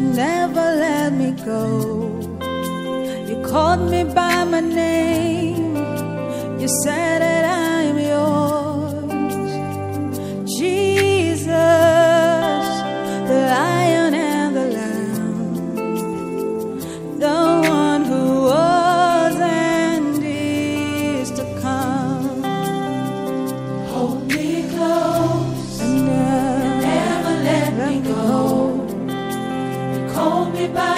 never let me go. You called me by my name. You said that I am yours. Jesus, the Lion and the Lamb, the one who was and is to come. Hold me close and never let me go. You called me by